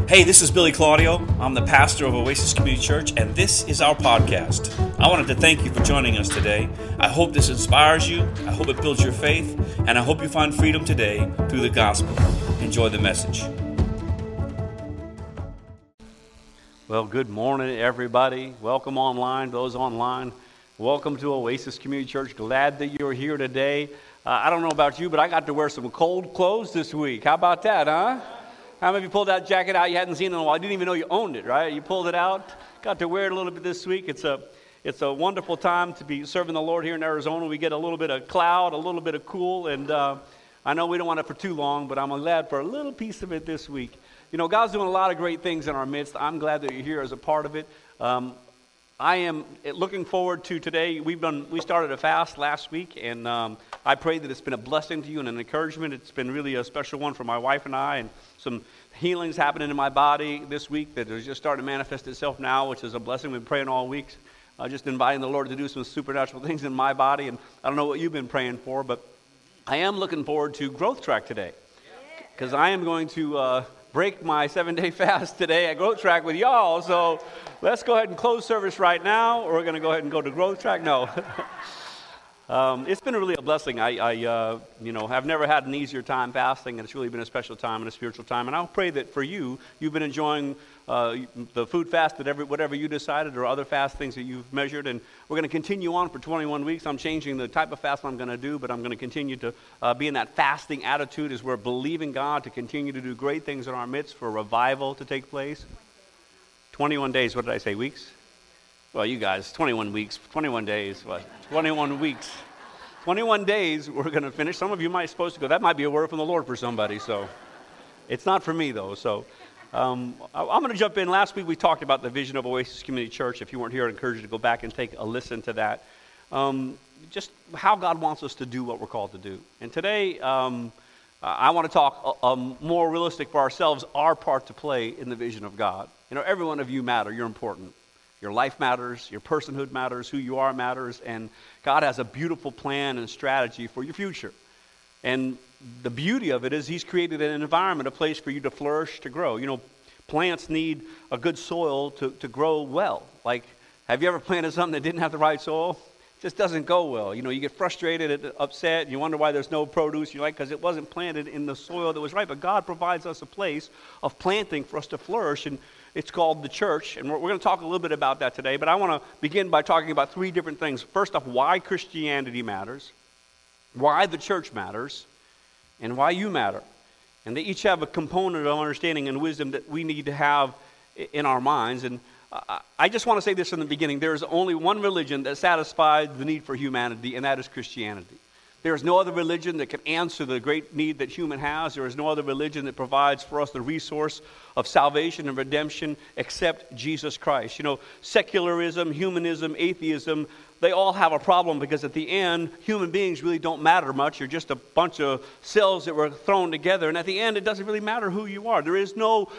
Hey, this is Billy Claudio. I'm the pastor of Oasis Community Church, and this is our podcast. I wanted to thank you for joining us today. I hope this inspires you, I hope it builds your faith, and I hope you find freedom today through the gospel. Enjoy the message. Well, good morning, everybody. Welcome online, those online. Welcome to Oasis Community Church. Glad that you're here today. I don't know about you, but I got to wear some cold clothes this week. How about that, huh? How many of you pulled that jacket out you hadn't seen in a while? I didn't even know you owned it, right? You pulled it out, got to wear it a little bit this week. It's a wonderful time to be serving the Lord here in Arizona. We get a little bit of cloud, a little bit of cool, and I know we don't want it for too long, but I'm glad for a little piece of it this week. You know, God's doing a lot of great things in our midst. I'm glad that you're here as a part of it. I am looking forward to today. We started a fast last week, and I pray that it's been a blessing to you and an encouragement. It's been really a special one for my wife and I, and some healings happening in my body this week that is just starting to manifest itself now, which is a blessing. We've been praying all week, just inviting the Lord to do some supernatural things in my body, and I don't know what you've been praying for, but I am looking forward to Growth Track today, because I am going to break my 7-day fast today at Growth Track with y'all. So let's go ahead and close service right now. We're going to go ahead and go to Growth Track. No. It's been really a blessing. I've never had an easier time fasting, and it's really been a special time and a spiritual time. And I'll pray that for you've been enjoying the food fast, whatever you decided, or other fast things that you've measured. And we're going to continue on for 21 weeks. I'm changing the type of fast I'm going to do, but I'm going to continue to be in that fasting attitude as we're believing God to continue to do great things in our midst for revival to take place. 21 days, what did I say, weeks? Well, you guys, 21 weeks, 21 days, what? 21 weeks. 21 days, we're going to finish. Some of you might be supposed to go. That might be a word from the Lord for somebody, so it's not for me, though. So I'm going to jump in. Last week, we talked about the vision of Oasis Community Church. If you weren't here, I encourage you to go back and take a listen to that. Just how God wants us to do what we're called to do. And today, I want to talk more realistic for ourselves, our part to play in the vision of God. You know, every one of you matter. You're important. Your life matters, your personhood matters, who you are matters, and God has a beautiful plan and strategy for your future. And the beauty of it is He's created an environment, a place for you to flourish, to grow. You know, plants need a good soil to grow well. Like, have you ever planted something that didn't have the right soil? It just doesn't go well. You know, you get frustrated, upset, and you wonder why there's no produce. You're like, because it wasn't planted in the soil that was right. But God provides us a place of planting for us to flourish, and it's called the church, and we're going to talk a little bit about that today, but I want to begin by talking about three different things. First off, why Christianity matters, why the church matters, and why you matter. And they each have a component of understanding and wisdom that we need to have in our minds. And I just want to say this in the beginning. There is only one religion that satisfies the need for humanity, and that is Christianity. There is no other religion that can answer the great need that human has. There is no other religion that provides for us the resource of salvation and redemption except Jesus Christ. You know, secularism, humanism, atheism, they all have a problem because at the end, human beings really don't matter much. You're just a bunch of cells that were thrown together. And at the end, it doesn't really matter who you are. There is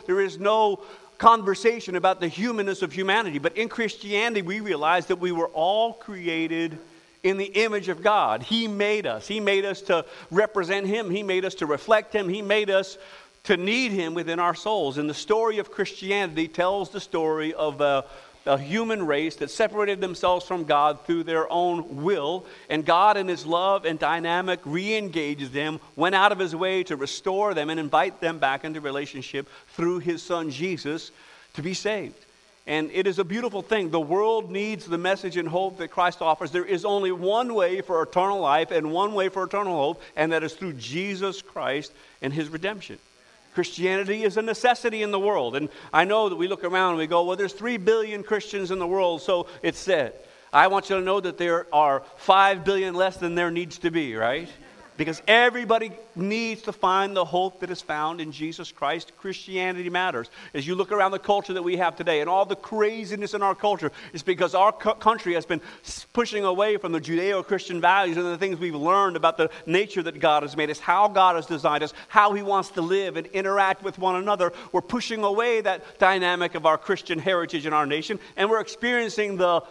no conversation about the humanness of humanity. But in Christianity, we realize that we were all created in the image of God. He made us. He made us to represent Him. He made us to reflect Him. He made us to need Him within our souls. And the story of Christianity tells the story of a human race that separated themselves from God through their own will. And God in His love and dynamic re-engaged them, went out of His way to restore them and invite them back into relationship through His Son Jesus to be saved. And it is a beautiful thing. The world needs the message and hope that Christ offers. There is only one way for eternal life and one way for eternal hope, and that is through Jesus Christ and His redemption. Christianity is a necessity in the world. And I know that we look around and we go, well, there's 3 billion Christians in the world, so it's said. I want you to know that there are 5 billion less than there needs to be, right? Because everybody needs to find the hope that is found in Jesus Christ. Christianity matters. As you look around the culture that we have today and all the craziness in our culture, it's because our country has been pushing away from the Judeo-Christian values and the things we've learned about the nature that God has made us, how God has designed us, how He wants to live and interact with one another. We're pushing away that dynamic of our Christian heritage in our nation, and we're experiencing the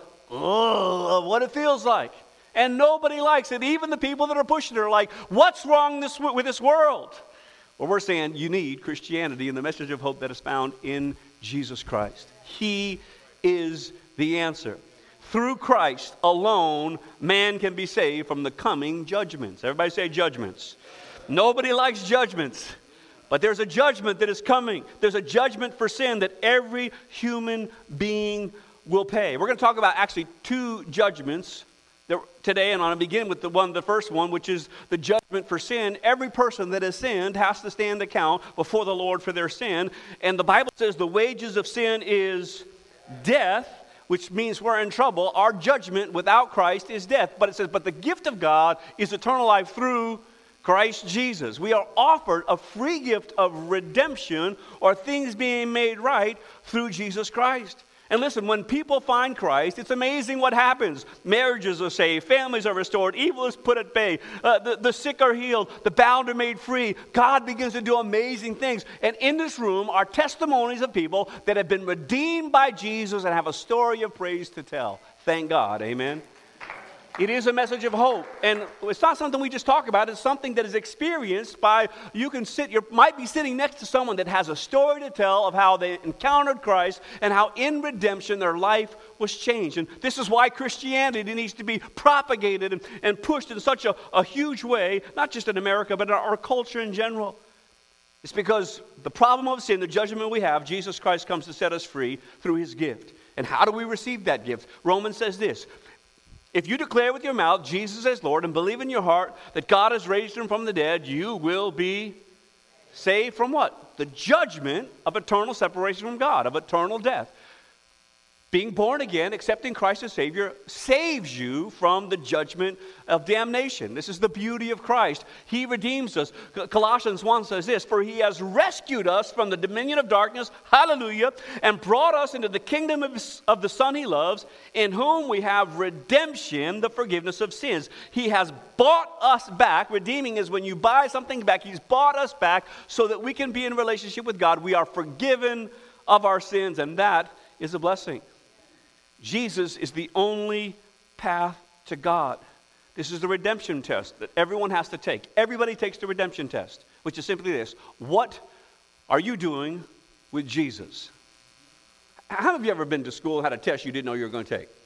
of what it feels like. And nobody likes it. Even the people that are pushing it are like, what's wrong with this world? Well, we're saying you need Christianity and the message of hope that is found in Jesus Christ. He is the answer. Through Christ alone, man can be saved from the coming judgments. Everybody say judgments. Nobody likes judgments, but there's a judgment that is coming. There's a judgment for sin that every human being will pay. We're going to talk about actually two judgments today, and I'm going to begin with the first one, which is the judgment for sin. Every person that has sinned has to stand account before the Lord for their sin. And the Bible says the wages of sin is death, which means we're in trouble. Our judgment without Christ is death. But it says, but the gift of God is eternal life through Christ Jesus. We are offered a free gift of redemption, or things being made right through Jesus Christ. And listen, when people find Christ, it's amazing what happens. Marriages are saved, families are restored, evil is put at bay, the sick are healed, the bound are made free. God begins to do amazing things. And in this room are testimonies of people that have been redeemed by Jesus and have a story of praise to tell. Thank God, amen. It is a message of hope, and it's not something we just talk about. It's something that is experienced by, you might be sitting next to someone that has a story to tell of how they encountered Christ and how in redemption their life was changed. And this is why Christianity needs to be propagated and pushed in such a huge way, not just in America, but in our culture in general. It's because the problem of sin, the judgment we have, Jesus Christ comes to set us free through his gift. And how do we receive that gift? Romans says this: if you declare with your mouth Jesus as Lord and believe in your heart that God has raised him from the dead, you will be saved from what? The judgment of eternal separation from God, of eternal death. Being born again, accepting Christ as Savior, saves you from the judgment of damnation. This is the beauty of Christ. He redeems us. Colossians 1 says this: for he has rescued us from the dominion of darkness, hallelujah, and brought us into the kingdom of the Son he loves, in whom we have redemption, the forgiveness of sins. He has bought us back. Redeeming is when you buy something back. He's bought us back so that we can be in relationship with God. We are forgiven of our sins, and that is a blessing. Jesus is the only path to God. This is the redemption test that everyone has to take. Everybody takes the redemption test, which is simply this: what are you doing with Jesus? How have you ever been to school and had a test you didn't know you were going to take?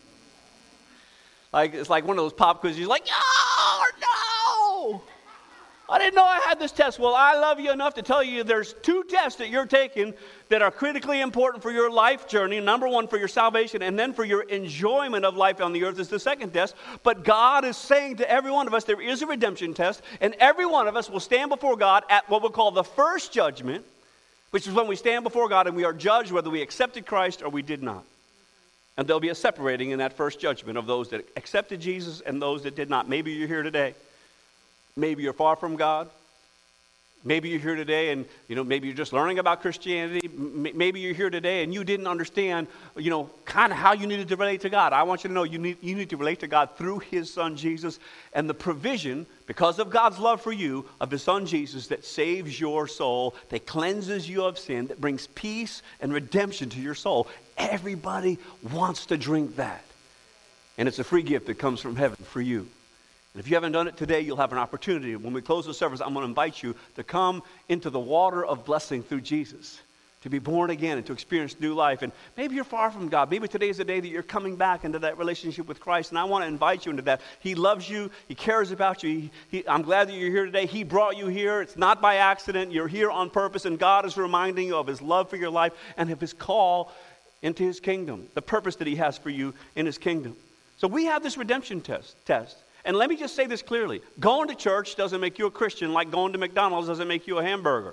It's like one of those pop quizzes. You're like, oh, no! I didn't know I had this test. Well, I love you enough to tell you there's two tests that you're taking that are critically important for your life journey. Number one, for your salvation, and then for your enjoyment of life on the earth is the second test. But God is saying to every one of us there is a redemption test, and every one of us will stand before God at what we'll call the first judgment, which is when we stand before God and we are judged whether we accepted Christ or we did not. And there'll be a separating in that first judgment of those that accepted Jesus and those that did not. Maybe you're here today. Maybe you're far from God. Maybe you're here today and, maybe you're just learning about Christianity. Maybe you're here today and you didn't understand, kind of how you needed to relate to God. I want you to know you need to relate to God through his son Jesus, and the provision, because of God's love for you, of his son Jesus that saves your soul, that cleanses you of sin, that brings peace and redemption to your soul. Everybody wants to drink that. And it's a free gift that comes from heaven for you. And if you haven't done it today, you'll have an opportunity. When we close the service, I'm going to invite you to come into the water of blessing through Jesus, to be born again and to experience new life. And maybe you're far from God. Maybe today is the day that you're coming back into that relationship with Christ, and I want to invite you into that. He loves you. He cares about you. I'm glad that you're here today. He brought you here. It's not by accident. You're here on purpose, and God is reminding you of his love for your life and of his call into his kingdom, the purpose that he has for you in his kingdom. So we have this redemption test. And let me just say this clearly. Going to church doesn't make you a Christian, like going to McDonald's doesn't make you a hamburger.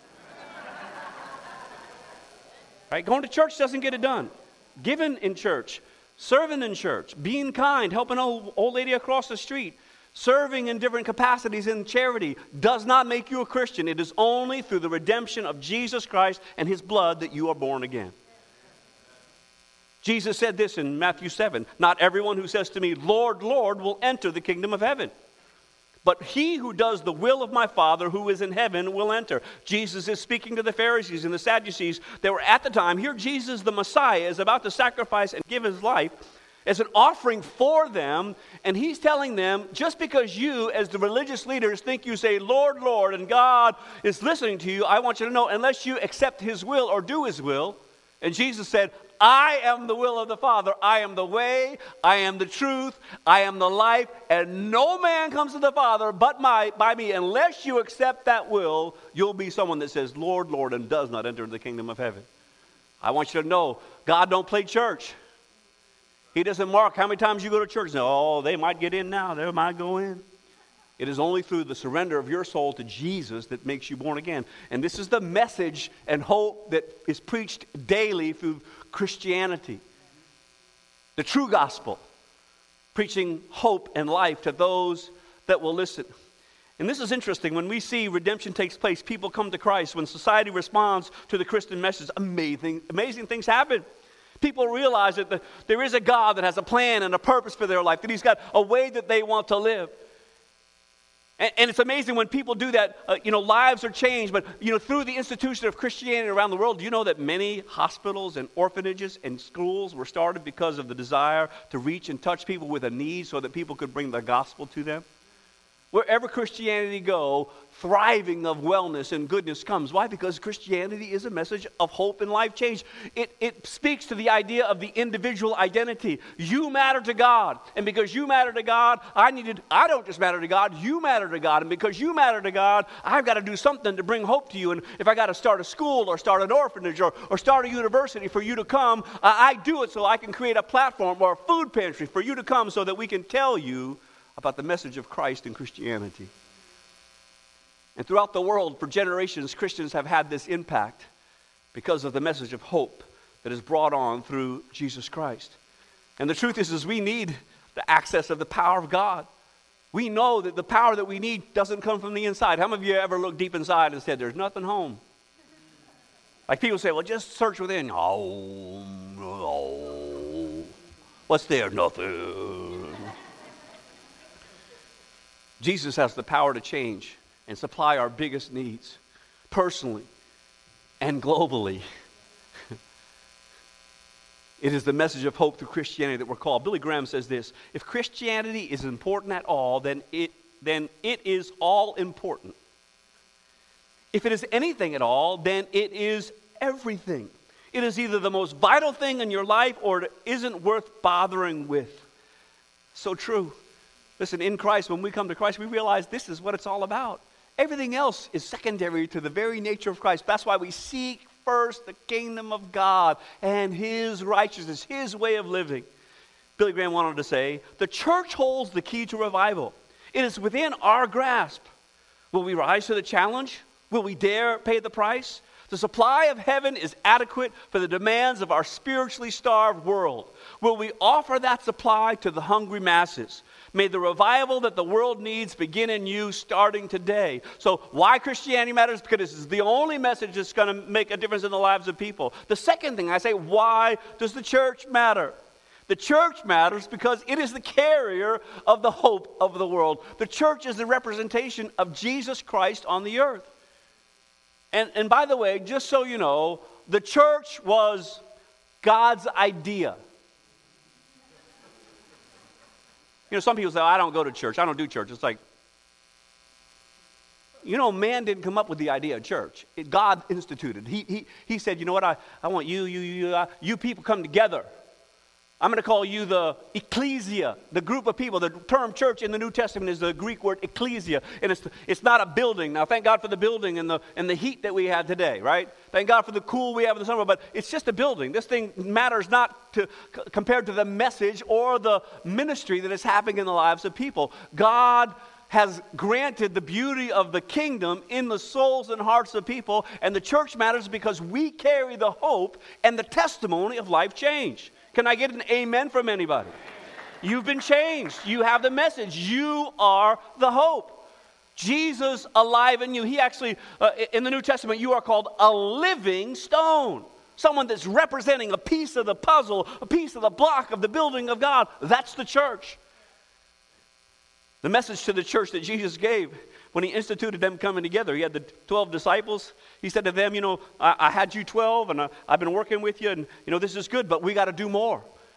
Right? Going to church doesn't get it done. Giving in church, serving in church, being kind, helping an old lady across the street, serving in different capacities in charity does not make you a Christian. It is only through the redemption of Jesus Christ and his blood that you are born again. Jesus said this in Matthew 7, not everyone who says to me, Lord, Lord, will enter the kingdom of heaven, but he who does the will of my Father who is in heaven will enter. Jesus is speaking to the Pharisees and the Sadducees that were at the time. Here Jesus, the Messiah, is about to sacrifice and give his life as an offering for them. And he's telling them, just because you, as the religious leaders, think you say, Lord, Lord, and God is listening to you, I want you to know, unless you accept his will or do his will. And Jesus said, I am the will of the Father. I am the way, I am the truth, I am the life, and no man comes to the Father but by me. Unless you accept that will, you'll be someone that says, Lord, Lord, and does not enter the kingdom of heaven. I want you to know, God don't play church. He doesn't mark how many times you go to church. Oh, they might get in now, they might go in. It is only through the surrender of your soul to Jesus that makes you born again. And this is the message and hope that is preached daily through Christianity. The true gospel. Preaching hope and life to those that will listen. And this is interesting. When we see redemption takes place, people come to Christ. When society responds to the Christian message, amazing things happen. People realize that there is a God that has a plan and a purpose for their life, that he's got a way that they want to live. And it's amazing when people do that, lives are changed. But, through the institution of Christianity around the world, do you know that many hospitals and orphanages and schools were started because of the desire to reach and touch people with a need so that people could bring the gospel to them? Wherever Christianity go, thriving of wellness and goodness comes. Why? Because Christianity is a message of hope and life change. It speaks to the idea of the individual identity. You matter to God. And because you matter to God, I don't just matter to God, you matter to God. And because you matter to God, I've got to do something to bring hope to you. And if I got to start a school or start an orphanage or start a university for you to come, I do it so I can create a platform or a food pantry for you to come so that we can tell you about the message of Christ and Christianity. And throughout the world, for generations, Christians have had this impact because of the message of hope that is brought on through Jesus Christ. And the truth is we need the access of the power of God. We know that the power that we need doesn't come from the inside. How many of you ever looked deep inside and said, there's nothing home? Like people say, well, just search within. Oh, what's there? Nothing. Jesus has the power to change and supply our biggest needs, personally and globally. It is the message of hope through Christianity that we're called. Billy Graham says this: if Christianity is important at all, then it is all important. If it is anything at all, then it is everything. It is either the most vital thing in your life or it isn't worth bothering with. So true. Listen, in Christ, when we come to Christ, we realize this is what it's all about. Everything else is secondary to the very nature of Christ. That's why we seek first the kingdom of God and his righteousness, his way of living. Billy Graham wanted to say, the church holds the key to revival. It is within our grasp. Will we rise to the challenge? Will we dare pay the price? The supply of heaven is adequate for the demands of our spiritually starved world. Will we offer that supply to the hungry masses? May the revival that the world needs begin in you starting today. So why Christianity matters? Because this is the only message that's going to make a difference in the lives of people. The second thing I say, why does the church matter? The church matters because it is the carrier of the hope of the world. The church is the representation of Jesus Christ on the earth. And by the way, just so you know, the church was God's idea. Some people say, I don't go to church. I don't do church. It's like, man didn't come up with the idea of church. God instituted. He said, you know what, I want you people come together. I'm going to call you the ecclesia, the group of people. The term church in the New Testament is the Greek word ecclesia. And it's not a building. Now, thank God for the building and the heat that we have today, right? Thank God for the cool we have in the summer. But it's just a building. This thing matters not compared to the message or the ministry that is happening in the lives of people. God has granted the beauty of the kingdom in the souls and hearts of people. And the church matters because we carry the hope and the testimony of life change. Can I get an amen from anybody? You've been changed. You have the message. You are the hope. Jesus alive in you. He actually, in the New Testament, you are called a living stone. Someone that's representing a piece of the puzzle, a piece of the block of the building of God. That's the church. The message to the church that Jesus gave when he instituted them coming together. He had the 12 disciples. He said to them, I had you 12 and I've been working with you and, this is good, but we got to do more.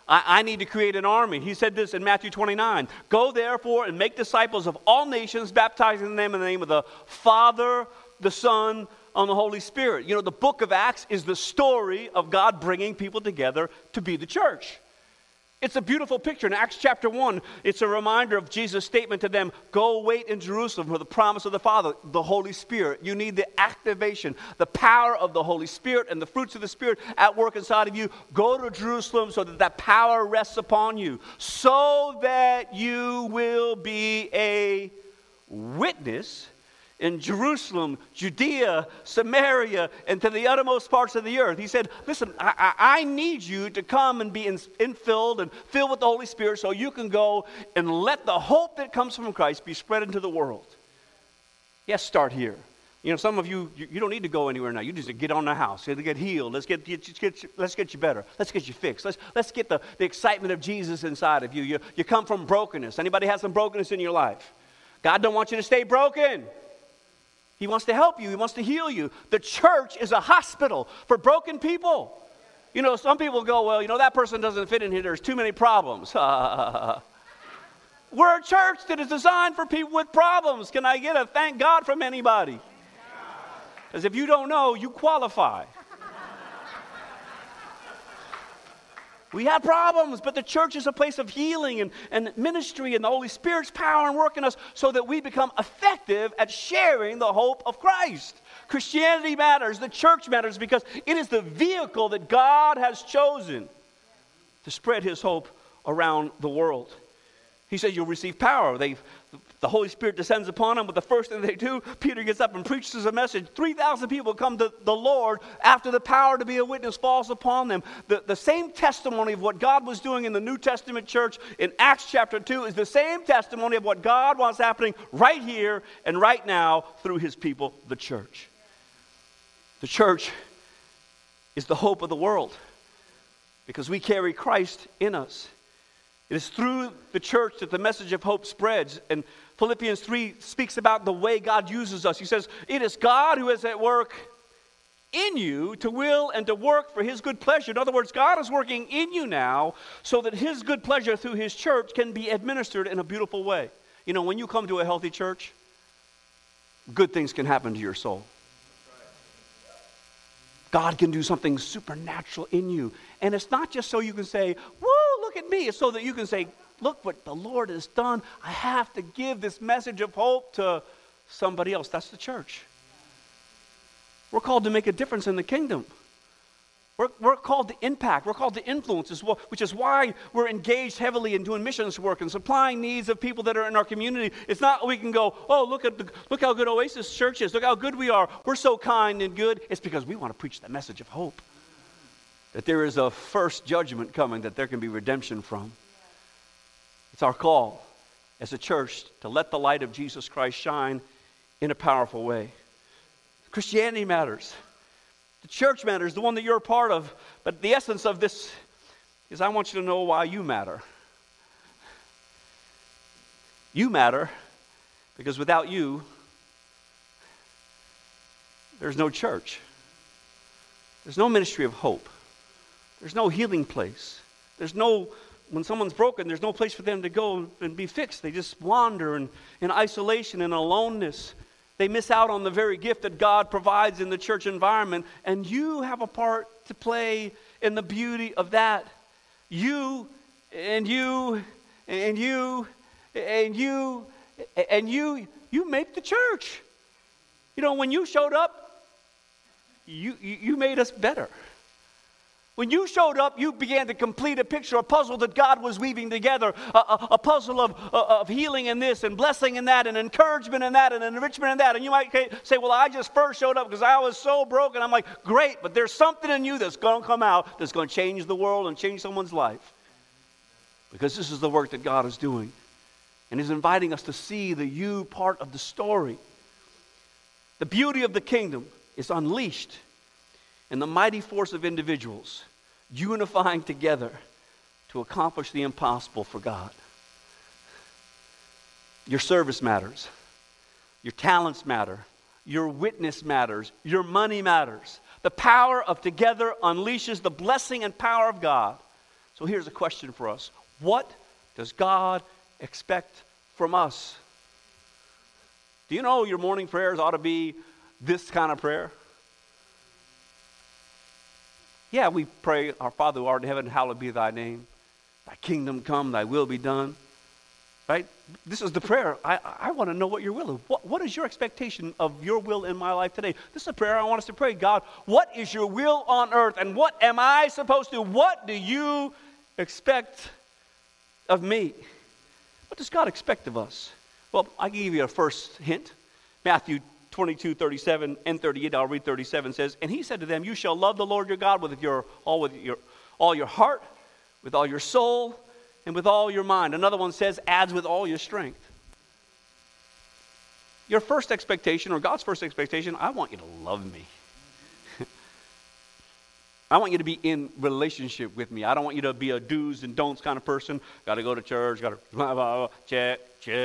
I need to create an army. He said this in Matthew 29. Go therefore and make disciples of all nations, baptizing them in the name of the Father, the Son, and the Holy Spirit. You know, the book of Acts is the story of God bringing people together to be the church. It's a beautiful picture. In Acts chapter 1, it's a reminder of Jesus' statement to them, go wait in Jerusalem for the promise of the Father, the Holy Spirit. You need the activation, the power of the Holy Spirit and the fruits of the Spirit at work inside of you. Go to Jerusalem so that that power rests upon you, so that you will be a witness in Jerusalem, Judea, Samaria, and to the uttermost parts of the earth. He said, listen, I need you to come and be infilled and filled with the Holy Spirit so you can go and let the hope that comes from Christ be spread into the world. Yes, start here. You know, some of you don't need to go anywhere now. You just get on the house. You get healed. Let's get you better. Let's get you fixed. Let's get the excitement of Jesus inside of you. You come from brokenness. Anybody has some brokenness in your life? God don't want you to stay broken. He wants to help you. He wants to heal you. The church is a hospital for broken people. You know, some people go, well, you know, that person doesn't fit in here. There's too many problems. We're a church that is designed for people with problems. Can I get a thank God from anybody? Because if you don't know, you qualify. We have problems, but the church is a place of healing and ministry and the Holy Spirit's power and work in us so that we become effective at sharing the hope of Christ. Christianity matters, the church matters, because it is the vehicle that God has chosen to spread his hope around the world. He said you'll receive power. The Holy Spirit descends upon them, but the first thing they do, Peter gets up and preaches a message. 3,000 people come to the Lord after the power to be a witness falls upon them. The same testimony of what God was doing in the New Testament church in Acts chapter 2 is the same testimony of what God wants happening right here and right now through his people, the church. The church is the hope of the world because we carry Christ in us. It is through the church that the message of hope spreads. And Philippians 3 speaks about the way God uses us. He says, it is God who is at work in you to will and to work for his good pleasure. In other words, God is working in you now so that his good pleasure through his church can be administered in a beautiful way. You know, when you come to a healthy church, good things can happen to your soul. God can do something supernatural in you. And it's not just so you can say, woo, look at me. It's so that you can say, look what the Lord has done. I have to give this message of hope to somebody else. That's the church. We're called to make a difference in the kingdom. We're called to impact. We're called to influence, which is why we're engaged heavily in doing missions work and supplying needs of people that are in our community. It's not we can go, oh, look how good Oasis Church is. Look how good we are. We're so kind and good. It's because we want to preach the message of hope. That there is a first judgment coming that there can be redemption from. It's our call as a church to let the light of Jesus Christ shine in a powerful way. Christianity matters. The church matters, the one that you're a part of. But the essence of this is I want you to know why you matter. You matter because without you, there's no church. There's no ministry of hope. There's no healing place. When someone's broken, there's no place for them to go and be fixed. They just wander in isolation and aloneness. They miss out on the very gift that God provides in the church environment, and you have a part to play in the beauty of that. You and you and you and you and you make the church. You know, when you showed up, you made us better. When you showed up, you began to complete a picture, a puzzle that God was weaving together, a puzzle of healing in this and blessing in that and encouragement in that and enrichment in that. And you might say, well, I just first showed up because I was so broken. I'm like, great, but there's something in you that's going to come out that's going to change the world and change someone's life. Because this is the work that God is doing. And He's inviting us to see the you part of the story. The beauty of the kingdom is unleashed in the mighty force of individuals unifying together to accomplish the impossible for God. Your service matters. Your talents matter. Your witness matters. Your money matters. The power of together unleashes the blessing and power of God. So here's a question for us. What does God expect from us? Do you know your morning prayers ought to be this kind of prayer? Yeah, we pray, our Father who art in heaven, hallowed be thy name. Thy kingdom come, thy will be done. Right? This is the prayer. I want to know what your will is. What is your expectation of your will in my life today? This is a prayer I want us to pray. God, what is your will on earth? And what am I supposed to do? What do you expect of me? What does God expect of us? Well, I can give you a first hint. Matthew 22, 37 and 38, I'll read 37, says, and he said to them, you shall love the Lord your God with all your heart, with all your soul, and with all your mind. Another one says, adds with all your strength. Your first expectation, or God's first expectation, I want you to love me. I want you to be in relationship with me. I don't want you to be a do's and don'ts kind of person. Got to go to church, got to blah, blah, blah, check.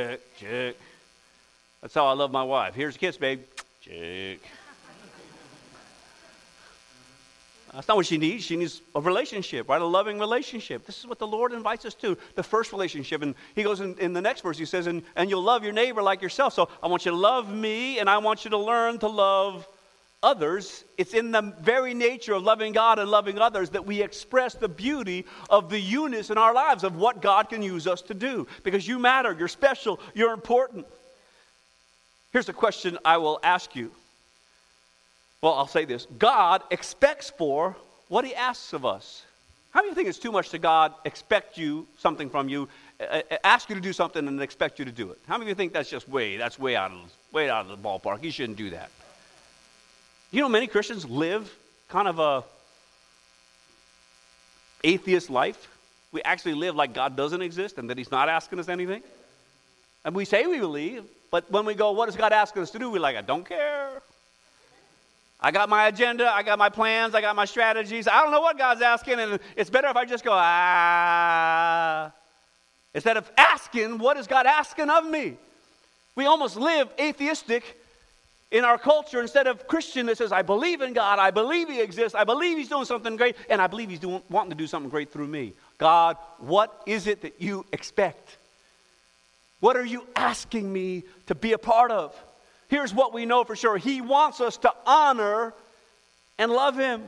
That's how I love my wife. Here's a kiss, babe. Check. That's not what she needs. She needs a relationship, right? A loving relationship. This is what the Lord invites us to, the first relationship. And he goes in the next verse, he says, and you'll love your neighbor like yourself. So I want you to love me, and I want you to learn to love others. It's in the very nature of loving God and loving others that we express the beauty of the unity in our lives of what God can use us to do. Because you matter, you're special, you're important. Here's a question I will ask you. Well, I'll say this. God expects for what he asks of us. How many think it's too much to God expect you something from you, ask you to do something and expect you to do it? How many of you think that's just way out of the ballpark? You shouldn't do that. You know, many Christians live kind of a atheist life. We actually live like God doesn't exist and that he's not asking us anything. And we say we believe, but when we go, what is God asking us to do? We're like, I don't care. I got my agenda, I got my plans, I got my strategies. I don't know what God's asking, and it's better if I just go, instead of asking, what is God asking of me? We almost live atheistic in our culture instead of Christian that says, I believe in God, I believe he exists, I believe he's doing something great, and I believe he's wanting to do something great through me. God, what is it that you expect? What are you asking me to be a part of? Here's what we know for sure. He wants us to honor and love him.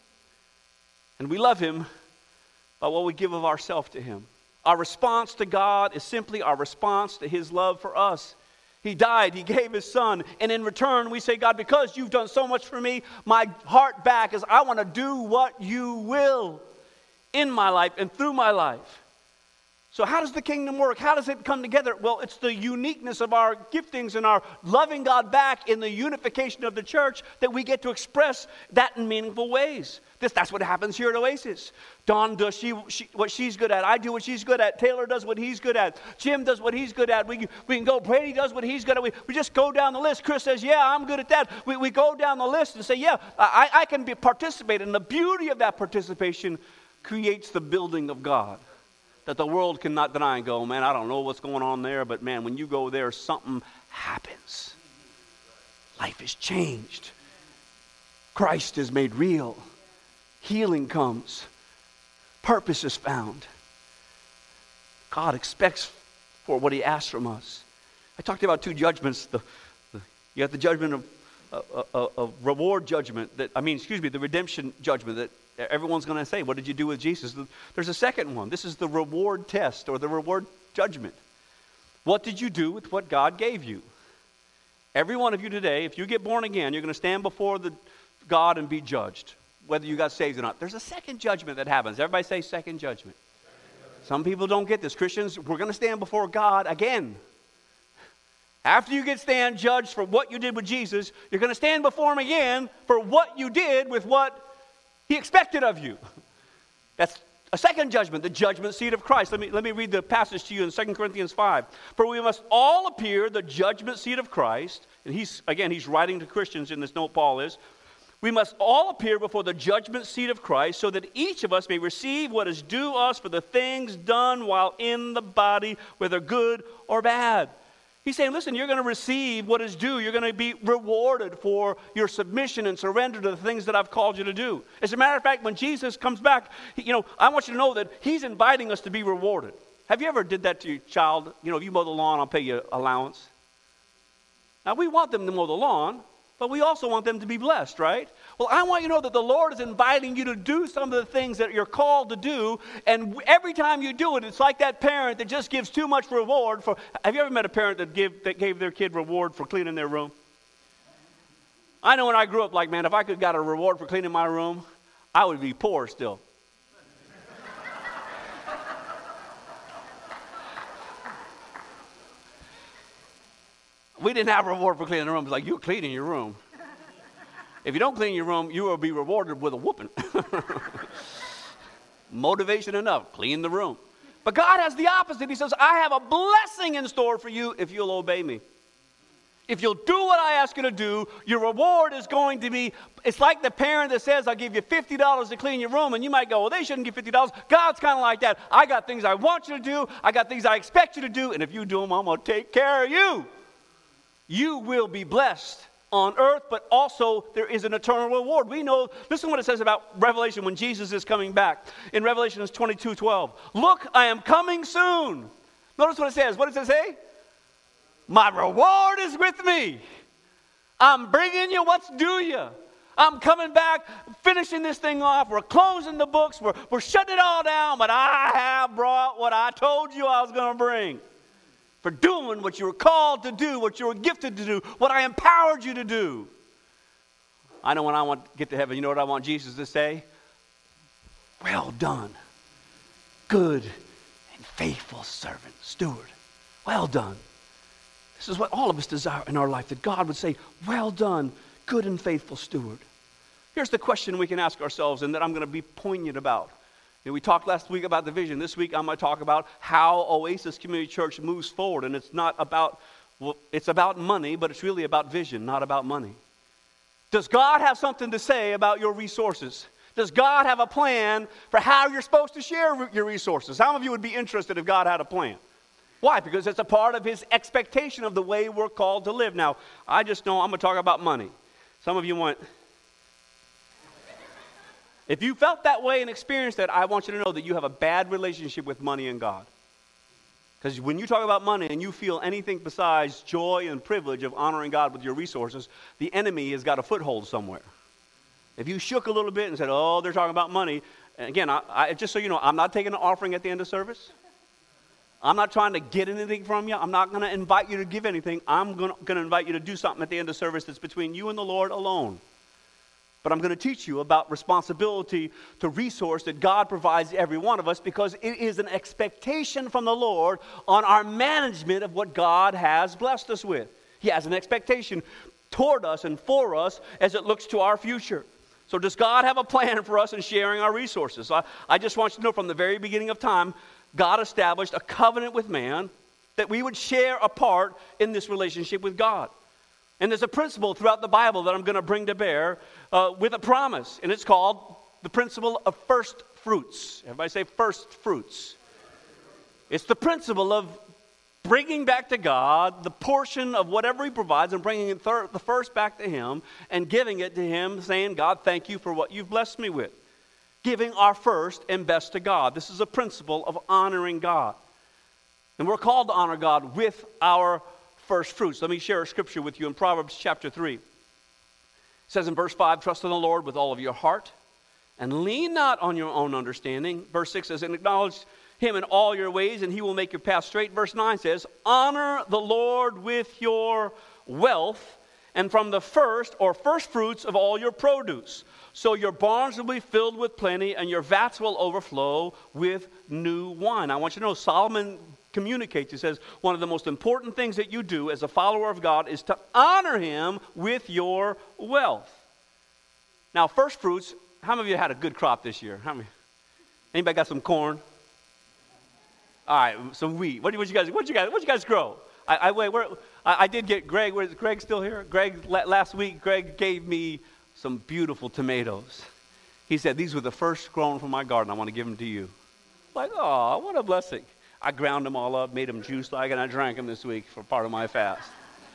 And we love him by what we give of ourselves to him. Our response to God is simply our response to his love for us. He died, he gave his son, and in return we say, God, because you've done so much for me, my heart back is I want to do what you will in my life and through my life. So how does the kingdom work? How does it come together? Well, it's the uniqueness of our giftings and our loving God back in the unification of the church that we get to express that in meaningful ways. That's what happens here at Oasis. Dawn does what she's good at. I do what she's good at. Taylor does what he's good at. Jim does what he's good at. We can go. Brady does what he's good at. We just go down the list. Chris says, yeah, I'm good at that. We go down the list and say, yeah, I can participate. And the beauty of that participation creates the building of God that the world cannot deny and go, man, I don't know what's going on there, but man, when you go there, something happens. Life is changed. Christ is made real. Healing comes. Purpose is found. God expects for what he asks from us. I talked about two judgments. You have the judgment of reward judgment, the redemption judgment that everyone's going to say, what did you do with Jesus? There's a second one. This is the reward test or the reward judgment. What did you do with what God gave you? Every one of you today, if you get born again, you're going to stand before God and be judged, whether you got saved or not. There's a second judgment that happens. Everybody say second judgment. Some people don't get this. Christians, we're going to stand before God again. After you stand judged for what you did with Jesus, you're going to stand before him again for what you did with what he expected of you. That's a second judgment, the judgment seat of Christ. Let me read the passage to you in 2 Corinthians 5. For we must all appear the judgment seat of Christ. And he's writing to Christians in this note, Paul is. We must all appear before the judgment seat of Christ so that each of us may receive what is due us for the things done while in the body, whether good or bad. He's saying, listen, you're going to receive what is due. You're going to be rewarded for your submission and surrender to the things that I've called you to do. As a matter of fact, when Jesus comes back, I want you to know that he's inviting us to be rewarded. Have you ever did that to your child? If you mow the lawn, I'll pay you allowance. Now, we want them to mow the lawn, but we also want them to be blessed, right? Well, I want you to know that the Lord is inviting you to do some of the things that you're called to do, and every time you do it, it's like that parent that just gives too much reward for. Have you ever met a parent that gave their kid reward for cleaning their room? I know when I grew up, man, if I could got a reward for cleaning my room, I would be poor still. We didn't have a reward for cleaning the room. It's like, you're cleaning your room. If you don't clean your room, you will be rewarded with a whooping. Motivation enough. Clean the room. But God has the opposite. He says, I have a blessing in store for you if you'll obey me. If you'll do what I ask you to do, your reward is going to be, it's like the parent that says, I'll give you $50 to clean your room. And you might go, well, they shouldn't give $50. God's kind of like that. I got things I want you to do. I got things I expect you to do. And if you do them, I'm going to take care of you. You will be blessed on earth, but also there is an eternal reward. We know, listen to what it says about Revelation when Jesus is coming back. In Revelation 22:12. Look, I am coming soon. Notice what it says. What does it say? My reward is with me. I'm bringing you what's due you. I'm coming back, finishing this thing off. We're closing the books. We're shutting it all down, but I have brought what I told you I was going to bring. For doing what you were called to do, what you were gifted to do, what I empowered you to do. I know when I want to get to heaven, you know what I want Jesus to say? Well done, good and faithful servant, steward. Well done. This is what all of us desire in our life, that God would say, well done, good and faithful steward. Here's the question we can ask ourselves, and that I'm going to be poignant about. We talked last week about the vision. This week I'm going to talk about how Oasis Community Church moves forward. And it's not about, it's about money, but it's really about vision, not about money. Does God have something to say about your resources? Does God have a plan for how you're supposed to share your resources? Some of you would be interested if God had a plan. Why? Because it's a part of his expectation of the way we're called to live. Now, I just know I'm going to talk about money. Some of you want... If you felt that way and experienced that, I want you to know that you have a bad relationship with money and God. Because when you talk about money and you feel anything besides joy and privilege of honoring God with your resources, the enemy has got a foothold somewhere. If you shook a little bit and said, oh, they're talking about money, and again, I just so you know, I'm not taking an offering at the end of service. I'm not trying to get anything from you. I'm not going to invite you to give anything. I'm going to invite you to do something at the end of service that's between you and the Lord alone. But I'm going to teach you about responsibility to resource that God provides every one of us, because it is an expectation from the Lord on our management of what God has blessed us with. He has an expectation toward us and for us as it looks to our future. So does God have a plan for us in sharing our resources? I just want you to know from the very beginning of time, God established a covenant with man that we would share a part in this relationship with God. And there's a principle throughout the Bible that I'm going to bring to bear with a promise. And it's called the principle of first fruits. Everybody say first fruits. It's the principle of bringing back to God the portion of whatever he provides and bringing the first back to him and giving it to him, saying, God, thank you for what you've blessed me with. Giving our first and best to God. This is a principle of honoring God. And we're called to honor God with our first fruits. Let me share a scripture with you in Proverbs chapter 3. It says in verse 5, trust in the Lord with all of your heart and lean not on your own understanding. Verse 6 says, and acknowledge him in all your ways and he will make your path straight. Verse 9 says, honor the Lord with your wealth and from the first or first fruits of all your produce. So your barns will be filled with plenty and your vats will overflow with new wine. I want you to know Solomon communicates. He says, one of the most important things that you do as a follower of God is to honor him with your wealth. Now, first fruits, how many of you had a good crop this year? Anybody got some corn? All right, some wheat. What you guys grow? I did get Greg. Is Greg still here? Last week, Greg gave me some beautiful tomatoes. He said, these were the first grown from my garden. I want to give them to you. Like, oh, what a blessing. I ground them all up, made them juice-like, and I drank them this week for part of my fast.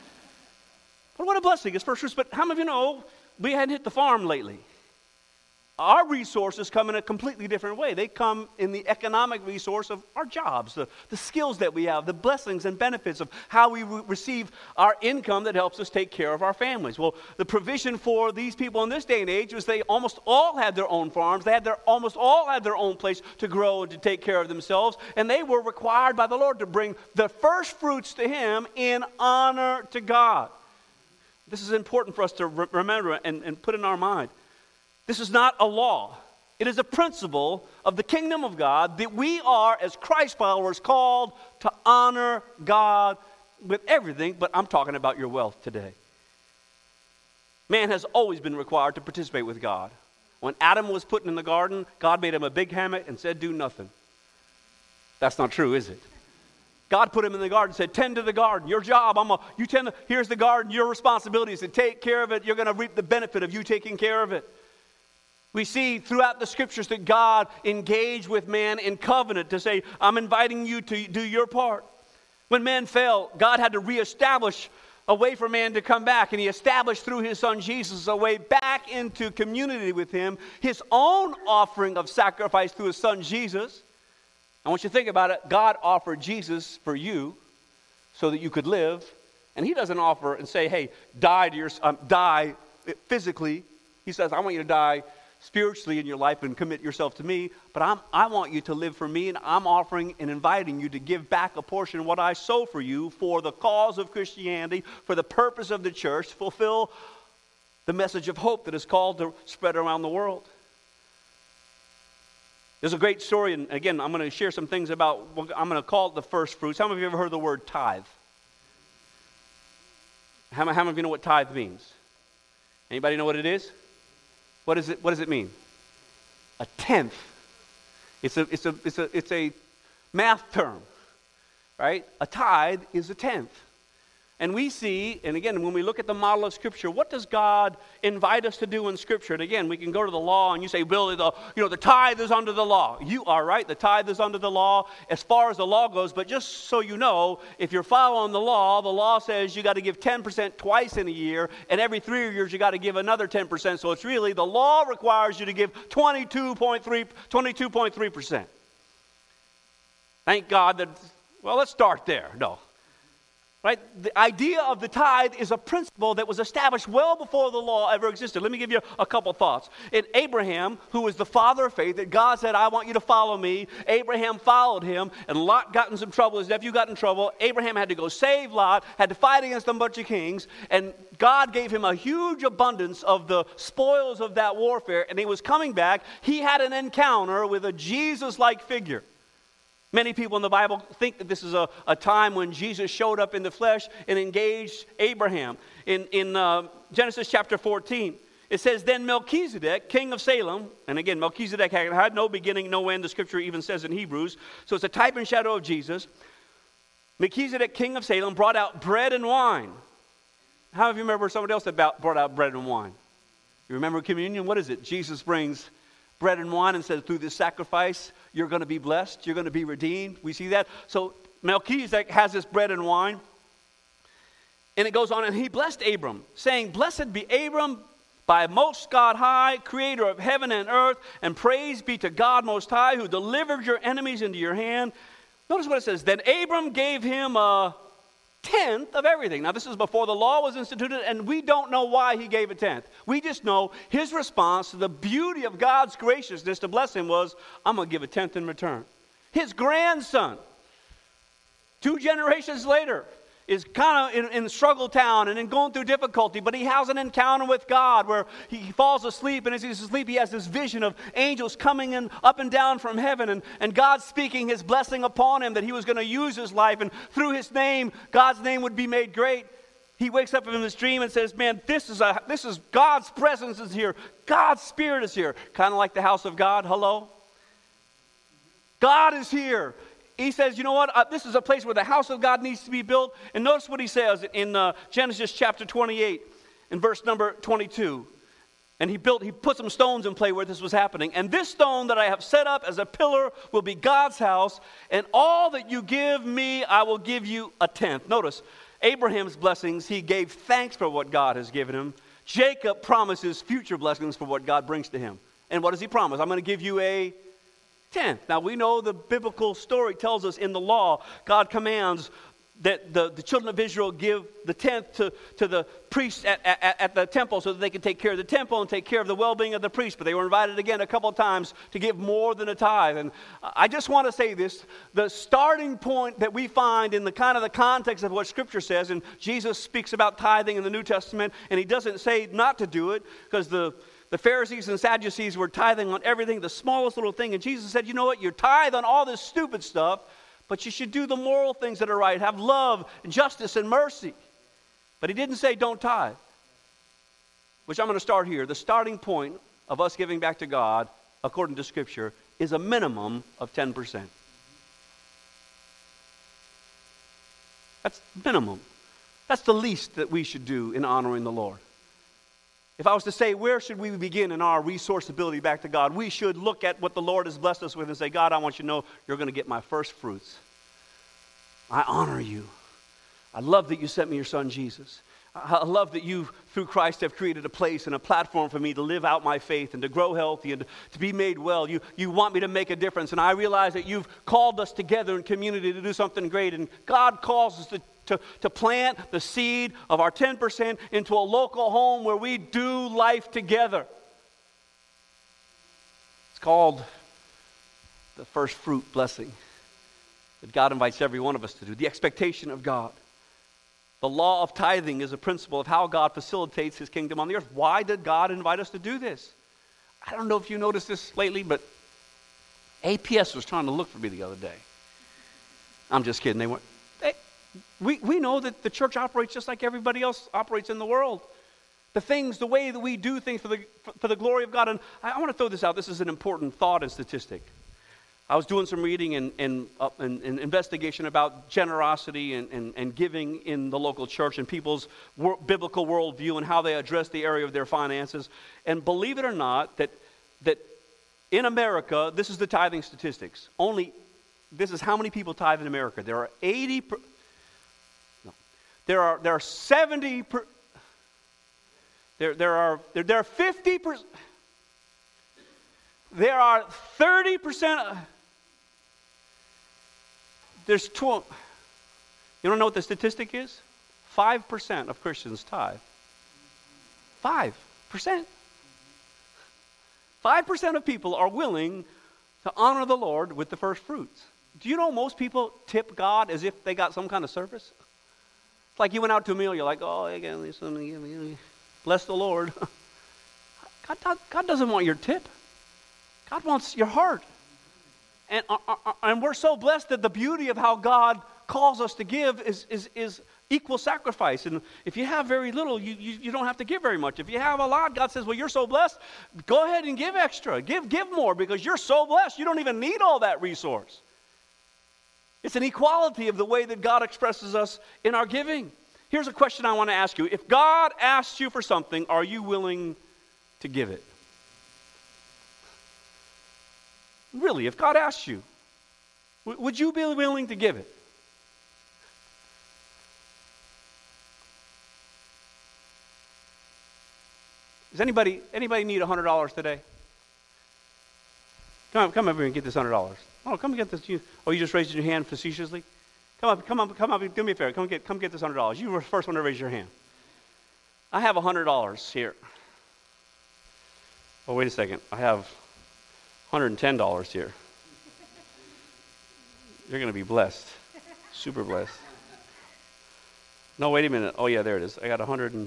But what a blessing. It's first fruits. But how many of you know we hadn't hit the farm lately? Our resources come in a completely different way. They come in the economic resource of our jobs, the skills that we have, the blessings and benefits of how we receive our income that helps us take care of our families. Well, the provision for these people in this day and age was they almost all had their own farms. They almost all had their own place to grow and to take care of themselves. And they were required by the Lord to bring the first fruits to Him in honor to God. This is important for us to remember and put in our mind. This is not a law. It is a principle of the kingdom of God that we are, as Christ followers, called to honor God with everything, but I'm talking about your wealth today. Man has always been required to participate with God. When Adam was put in the garden, God made him a big hammock and said, do nothing. That's not true, is it? God put him in the garden and said, tend to the garden. Your job, here's the garden. Your responsibility is to take care of it. You're going to reap the benefit of you taking care of it. We see throughout the scriptures that God engaged with man in covenant to say, I'm inviting you to do your part. When man fell, God had to reestablish a way for man to come back, and He established through His Son Jesus a way back into community with Him, His own offering of sacrifice through His Son Jesus. I want you to think about it. God offered Jesus for you so that you could live, and He doesn't offer and say, hey, die physically. He says, I want you to die spiritually in your life and commit yourself to me, but I want you to live for me, and I'm offering and inviting you to give back a portion of what I sow for you for the cause of Christianity, for the purpose of the church, to fulfill the message of hope that is called to spread around the world. There's a great story, and again, I'm going to share some things about, I'm going to call it the first fruits. How many of you have ever heard the word tithe? How many of you know what tithe means? Anybody know what it is? What does it mean? A tenth. It's a math term, right? A tithe is a tenth. And we see, and again, when we look at the model of Scripture, what does God invite us to do in Scripture? And again, we can go to the law and you say, Billy, the tithe is under the law. You are right, the tithe is under the law as far as the law goes. But just so you know, if you're following the law says you got to give 10% twice in a year, and every 3 years you got to give another 10%. So it's really, the law requires you to give 22.3%. Thank God that, well, let's start there. No. Right? The idea of the tithe is a principle that was established well before the law ever existed. Let me give you a couple thoughts. In Abraham, who was the father of faith, that God said, I want you to follow me. Abraham followed him, and Lot got in some trouble. His nephew got in trouble. Abraham had to go save Lot, had to fight against a bunch of kings, and God gave him a huge abundance of the spoils of that warfare, and he was coming back. He had an encounter with a Jesus-like figure. Many people in the Bible think that this is a time when Jesus showed up in the flesh and engaged Abraham. In Genesis chapter 14, it says, then Melchizedek, king of Salem, and again, Melchizedek had no beginning, no end, the scripture even says in Hebrews, so it's a type and shadow of Jesus. Melchizedek, king of Salem, brought out bread and wine. How many of you remember somebody else that brought out bread and wine? You remember communion? What is it? Jesus brings bread and wine and says, through this sacrifice, you're going to be blessed. You're going to be redeemed. We see that. So Melchizedek has this bread and wine. And it goes on, and he blessed Abram, saying, blessed be Abram by most God high, creator of heaven and earth, and praise be to God most high, who delivered your enemies into your hand. Notice what it says. Then Abram gave him a tenth of everything. Now, this is before the law was instituted, and we don't know why he gave a tenth. We just know his response to the beauty of God's graciousness to bless him was, I'm going to give a tenth in return. His grandson, 2 generations later, is kind of in struggle town and in going through difficulty, but he has an encounter with God where he falls asleep, and as he's asleep, he has this vision of angels coming in up and down from heaven, and God speaking his blessing upon him, that he was going to use his life, and through his name, God's name would be made great. He wakes up from this dream and says, man, this is God's presence is here. God's Spirit is here. Kind of like the house of God. Hello? God is here. He says, you know what? This is a place where the house of God needs to be built. And notice what he says in Genesis chapter 28, in verse number 22. And he put some stones in play where this was happening. And this stone that I have set up as a pillar will be God's house. And all that you give me, I will give you a tenth. Notice, Abraham's blessings, he gave thanks for what God has given him. Jacob promises future blessings for what God brings to him. And what does he promise? I'm going to give you a tenth. Now, we know the biblical story tells us in the law, God commands that the children of Israel give the tenth to the priests at the temple so that they can take care of the temple and take care of the well-being of the priests. But they were invited again a couple of times to give more than a tithe. And I just want to say this, the starting point that we find in the kind of the context of what Scripture says, and Jesus speaks about tithing in the New Testament, and he doesn't say not to do it, because the Pharisees and Sadducees were tithing on everything, the smallest little thing. And Jesus said, you know what, you're tithe on all this stupid stuff, but you should do the moral things that are right. Have love and justice and mercy. But he didn't say don't tithe. Which I'm going to start here. The starting point of us giving back to God, according to Scripture, is a minimum of 10%. That's minimum. That's the least that we should do in honoring the Lord. If I was to say, where should we begin in our resourceability back to God? We should look at what the Lord has blessed us with and say, God, I want you to know you're going to get my first fruits. I honor you. I love that you sent me your son, Jesus. I love that you, through Christ, have created a place and a platform for me to live out my faith and to grow healthy and to be made well. You want me to make a difference. And I realize that you've called us together in community to do something great. And God calls us to plant the seed of our 10% into a local home where we do life together. It's called the first fruit blessing that God invites every one of us to do, the expectation of God. The law of tithing is a principle of how God facilitates his kingdom on the earth. Why did God invite us to do this? I don't know if you noticed this lately, but APS was trying to look for me the other day. I'm just kidding. They weren't. We know that the church operates just like everybody else operates in the world. The way that we do things for the glory of God. And I want to throw this out. This is an important thought and statistic. I was doing some reading and investigation about generosity and giving in the local church and people's biblical worldview and how they address the area of their finances. And believe it or not, that in America, this is the tithing statistics. This is how many people tithe in America. There are 70. There are 50%. There are 30%. There's 12. You don't know what the statistic is? 5% of Christians tithe. 5%. 5% of people are willing to honor the Lord with the first fruits. Do you know most people tip God as if they got some kind of service? It's like you went out to a meal, you're like, oh, I got something to give me. Bless the Lord. God doesn't want your tip. God wants your heart. And we're so blessed that the beauty of how God calls us to give is equal sacrifice. And if you have very little, you don't have to give very much. If you have a lot, God says, well, you're so blessed, go ahead and give extra. Give more because you're so blessed. You don't even need all that resource. It's an equality of the way that God expresses us in our giving. Here's a question I want to ask you. If God asks you for something, are you willing to give it? Really, if God asks you, would you be willing to give it? Does anybody need $100 today? Come over here and get this $100. Oh, come and get this. You just raised your hand facetiously? Come up, do me a favor. Come get this $100. You were the first one to raise your hand. I have $100 here. Oh, wait a second. I have $110 here. You're going to be blessed. Super blessed. No, wait a minute. Oh, yeah, there it is. I got $110.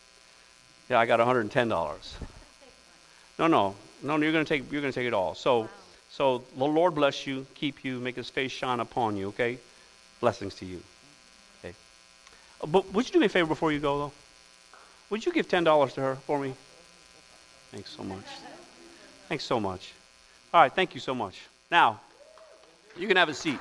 No, you're going to take it all. So the Lord bless you, keep you, make his face shine upon you, okay? Blessings to you. Okay. But would you do me a favor before you go, though? Would you give $10 to her for me? Thanks so much. Thanks so much. All right, thank you so much. Now, you can have a seat.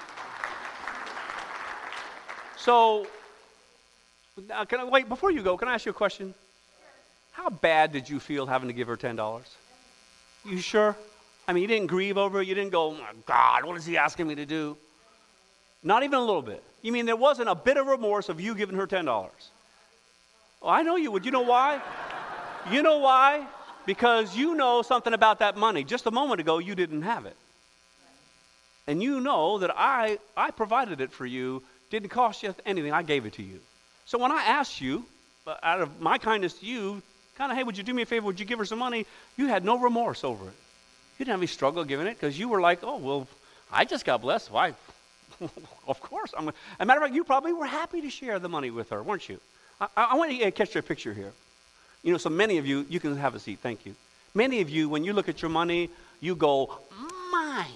So, can I wait, before you go, can I ask you a question? how bad did you feel having to give her $10? You sure? I mean, you didn't grieve over it? You didn't go, oh my God, what is he asking me to do? Not even a little bit. You mean there wasn't a bit of remorse of you giving her $10? Well, I know you would. You know why? You know why? Because you know something about that money. Just a moment ago, you didn't have it. And you know that I provided it for you. Didn't cost you anything. I gave it to you. So when I asked you, out of my kindness to you, kind of, hey, would you do me a favor? Would you give her some money? You had no remorse over it. You didn't have any struggle giving it because you were like, oh, well, I just got blessed. Why? Of course. As a matter of fact, you probably were happy to share the money with her, weren't you? I want to catch your picture here. You know, so many of you can have a seat. Thank you. Many of you, when you look at your money, you go, mine.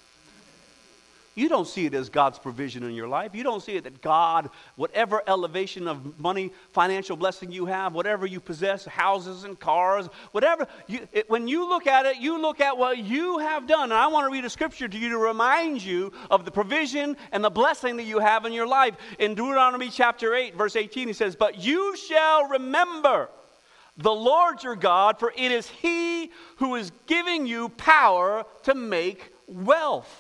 You don't see it as God's provision in your life. You don't see it that God, whatever elevation of money, financial blessing you have, whatever you possess, houses and cars, whatever, when you look at it, you look at what you have done. And I want to read a scripture to you to remind you of the provision and the blessing that you have in your life. In Deuteronomy chapter 8, verse 18, he says, but you shall remember the Lord your God, for it is he who is giving you power to make wealth,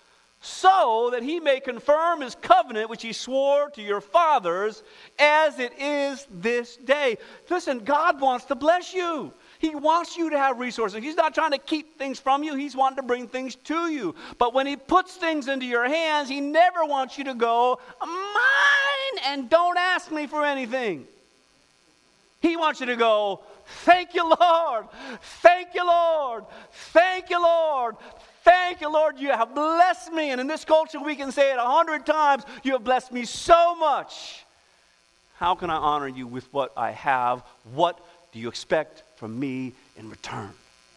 so that he may confirm his covenant which he swore to your fathers as it is this day. Listen, God wants to bless you. He wants you to have resources. He's not trying to keep things from you. He's wanting to bring things to you. But when he puts things into your hands, he never wants you to go, mine, and don't ask me for anything. He wants you to go, thank you, Lord. Thank you, Lord. Thank you, Lord. Thank you, Lord, you have blessed me. And in this culture, we can say it 100 times. You have blessed me so much. How can I honor you with what I have? What do you expect from me in return?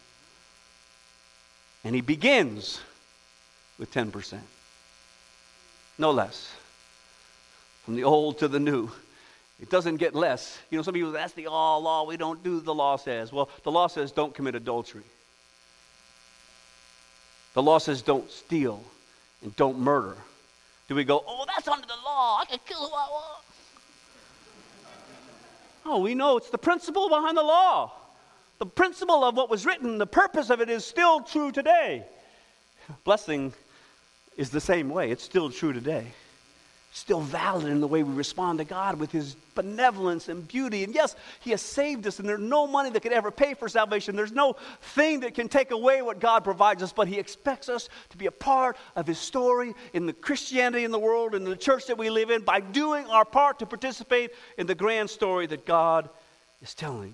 And he begins with 10%. No less. From the old to the new. It doesn't get less. You know, some people, that's the law. We don't do the law says. Well, the law says don't commit adultery. The law says don't steal and don't murder. Do we go, oh, that's under the law. I can kill who I want. Oh, we know it's the principle behind the law. The principle of what was written, the purpose of it is still true today. Blessing is the same way. It's still true today. Still valid in the way we respond to God with his benevolence and beauty. And yes, he has saved us, and there's no money that could ever pay for salvation. There's no thing that can take away what God provides us, but he expects us to be a part of his story in the Christianity in the world, in the church that we live in, by doing our part to participate in the grand story that God is telling.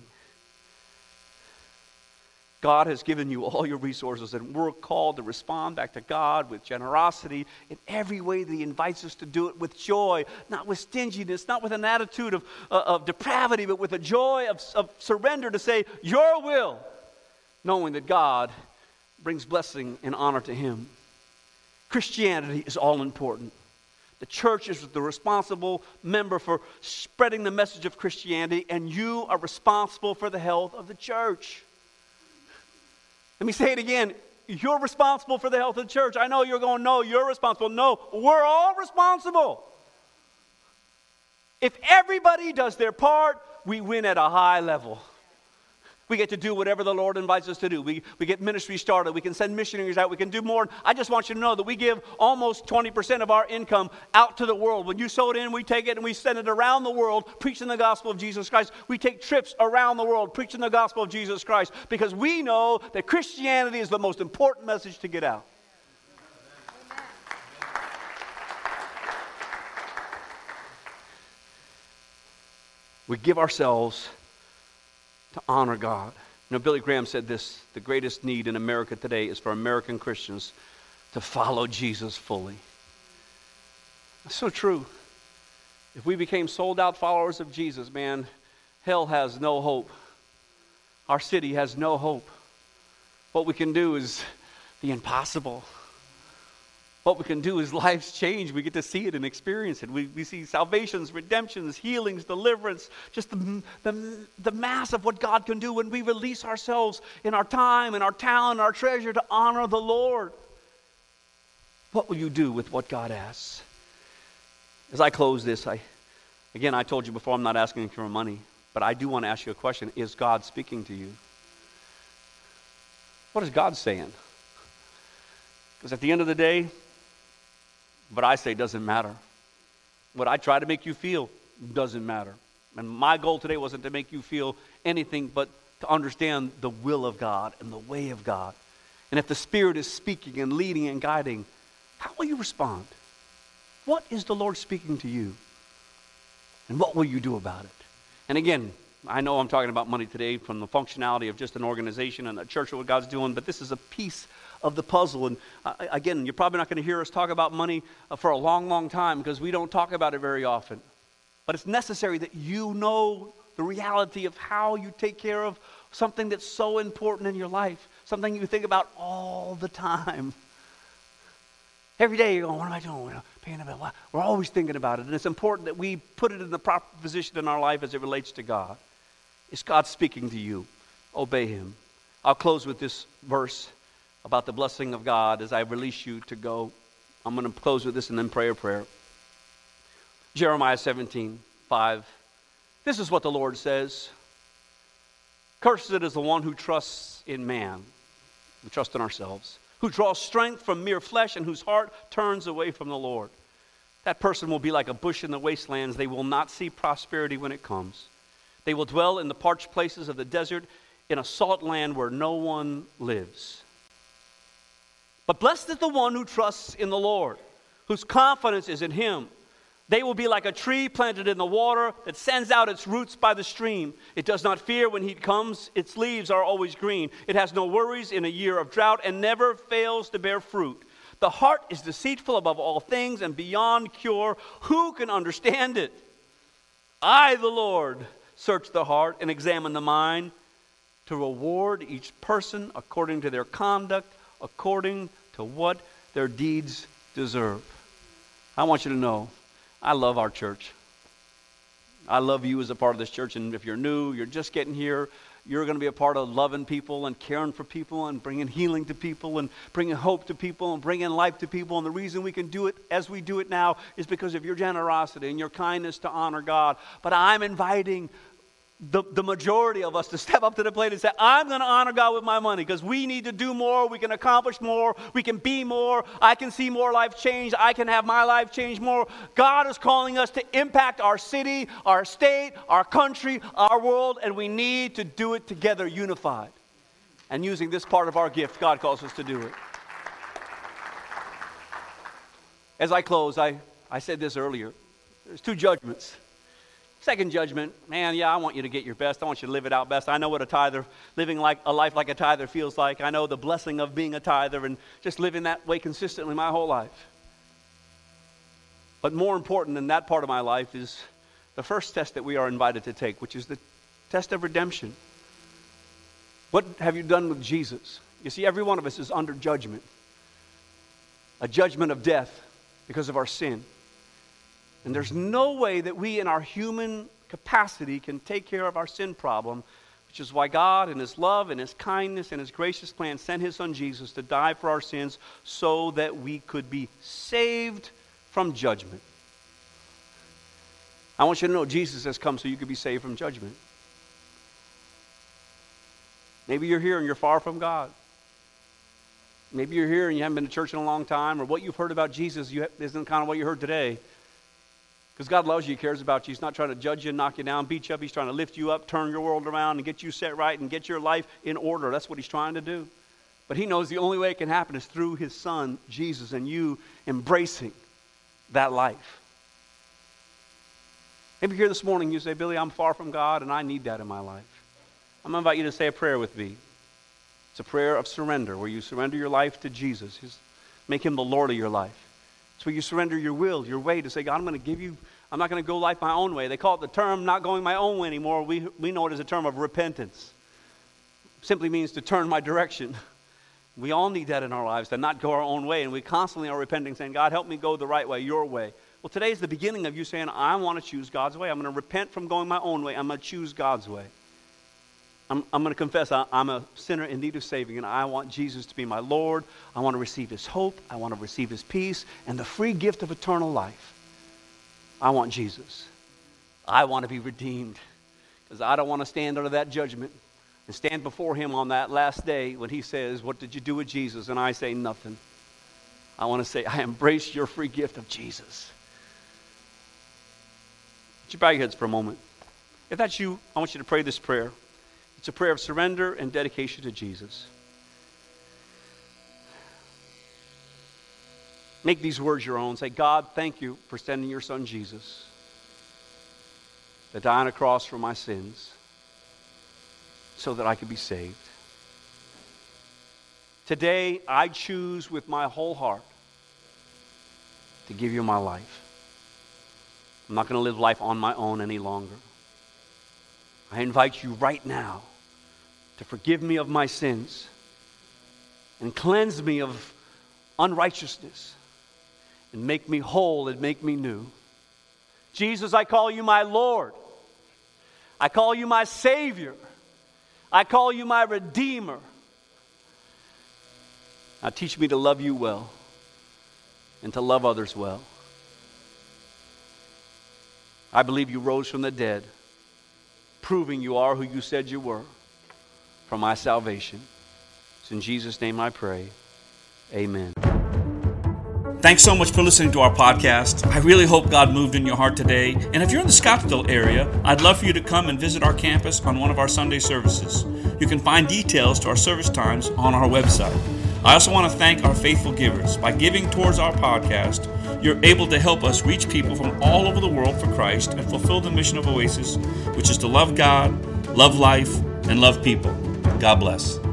God has given you all your resources, and we're called to respond back to God with generosity in every way that he invites us to do it, with joy, not with stinginess, not with an attitude of depravity, but with a joy of surrender to say, your will, knowing that God brings blessing and honor to him. Christianity is all important. The church is the responsible member for spreading the message of Christianity, and you are responsible for the health of the church. Let me say it again. You're responsible for the health of the church. I know you're going, no, you're responsible. No, we're all responsible. If everybody does their part, we win at a high level. We get to do whatever the Lord invites us to do. We get ministry started. We can send missionaries out. We can do more. I just want you to know that we give almost 20% of our income out to the world. When you sow it in, we take it and we send it around the world, preaching the gospel of Jesus Christ. We take trips around the world, preaching the gospel of Jesus Christ, because we know that Christianity is the most important message to get out. We give ourselves to honor God. You know, Billy Graham said this, the greatest need in America today is for American Christians to follow Jesus fully. That's so true. If we became sold out followers of Jesus, man, hell has no hope. Our city has no hope. What we can do is the impossible. What we can do is life's change. We get to see it and experience it. We see salvations, redemptions, healings, deliverance, just the mass of what God can do when we release ourselves in our time, in our talent, our treasure to honor the Lord. What will you do with what God asks? As I close this, I told you before, I'm not asking for money, But I do want to ask you a question. Is God speaking to you? What is God saying? Because at the end of the day, what I say doesn't matter. What I try to make you feel doesn't matter. And my goal today wasn't to make you feel anything but to understand the will of God and the way of God. And if the Spirit is speaking and leading and guiding, how will you respond? What is the Lord speaking to you? And what will you do about it? And again, I know I'm talking about money today from the functionality of just an organization and a church and what God's doing, but this is a piece of the puzzle. And again, you're probably not going to hear us talk about money for a long, long time because we don't talk about it very often. But it's necessary that you know the reality of how you take care of something that's so important in your life, something you think about all the time. Every day you're going, what am I doing? Paying a bill. We're always thinking about it. And it's important that we put it in the proper position in our life as it relates to God. Is God speaking to you? Obey Him. I'll close with this verse about the blessing of God as I release you to go. I'm going to close with this and then pray a prayer. Jeremiah 17:5. This is what the Lord says. Cursed is the one who trusts in man. We trust in ourselves. Who draws strength from mere flesh and whose heart turns away from the Lord. That person will be like a bush in the wastelands. They will not see prosperity when it comes. They will dwell in the parched places of the desert, in a salt land where no one lives. But blessed is the one who trusts in the Lord, whose confidence is in Him. They will be like a tree planted in the water that sends out its roots by the stream. It does not fear when heat comes. Its leaves are always green. It has no worries in a year of drought and never fails to bear fruit. The heart is deceitful above all things and beyond cure. Who can understand it? I, the Lord, search the heart and examine the mind to reward each person according to their conduct, according to what their deeds deserve. I want you to know, I love our church. I love you as a part of this church. And if you're new, you're just getting here, you're going to be a part of loving people and caring for people and bringing healing to people and bringing hope to people and bringing life to people. And the reason we can do it as we do it now is because of your generosity and your kindness to honor God. But I'm inviting the majority of us to step up to the plate and say, I'm going to honor God with my money because we need to do more, we can accomplish more, we can be more, I can see more life change, I can have my life change more. God is calling us to impact our city, our state, our country, our world, and we need to do it together, unified. And using this part of our gift, God calls us to do it. As I close, I said this earlier, there's two judgments. Second judgment, man, yeah, I want you to get your best. I want you to live it out best. I know what a tither, living like a life like a tither feels like. I know the blessing of being a tither and just living that way consistently my whole life. But more important than that part of my life is the first test that we are invited to take, which is the test of redemption. What have you done with Jesus? You see, every one of us is under judgment. A judgment of death because of our sin. And there's no way that we in our human capacity can take care of our sin problem, which is why God in His love and His kindness and His gracious plan sent His Son Jesus to die for our sins so that we could be saved from judgment. I want you to know Jesus has come so you could be saved from judgment. Maybe you're here and you're far from God. Maybe you're here and you haven't been to church in a long time, or what you've heard about Jesus isn't kind of what you heard today. Because God loves you, He cares about you. He's not trying to judge you, knock you down, beat you up. He's trying to lift you up, turn your world around, and get you set right and get your life in order. That's what He's trying to do. But He knows the only way it can happen is through His Son, Jesus, and you embracing that life. Maybe here this morning you say, Billy, I'm far from God, and I need that in my life. I'm going to invite you to say a prayer with me. It's a prayer of surrender, where you surrender your life to Jesus. Make Him the Lord of your life. It's where you surrender your will, your way, to say, God, I'm going to give you, I'm not going to go life my own way. They call it the term not going my own way anymore. We know it as a term of repentance. It simply means to turn my direction. We all need that in our lives, to not go our own way. And we constantly are repenting, saying, God, help me go the right way, your way. Well, today is the beginning of you saying, I want to choose God's way. I'm going to repent from going my own way. I'm going to choose God's way. I'm going to confess I'm a sinner in need of saving, and I want Jesus to be my Lord. I want to receive His hope. I want to receive His peace and the free gift of eternal life. I want Jesus. I want to be redeemed. because I don't want to stand under that judgment and stand before him on that last day when he says, what did you do with Jesus? And I say, nothing. I want to say, I embrace your free gift of Jesus. Would you bow your heads for a moment? If that's you, I want you to pray this prayer. It's a prayer of surrender and dedication to Jesus. Make these words your own. Say, God, thank you for sending your son Jesus to die on a cross for my sins so that I could be saved. Today, I choose with my whole heart to give you my life. I'm not going to live life on my own any longer. I invite you right now to forgive me of my sins and cleanse me of unrighteousness and make me whole and make me new. Jesus, I call you my Lord. I call you my Savior. I call you my Redeemer. Now teach me to love you well and to love others well. I believe you rose from the dead, proving you are who you said you were for my salvation. It's in Jesus' name I pray. Amen. Thanks so much for listening to our podcast. I really hope God moved in your heart today. And if you're in the Scottsdale area, I'd love for you to come and visit our campus on one of our Sunday services. You can find details to our service times on our website. I also want to thank our faithful givers. By giving towards our podcast, you're able to help us reach people from all over the world for Christ and fulfill the mission of Oasis, which is to love God, love life, and love people. God bless.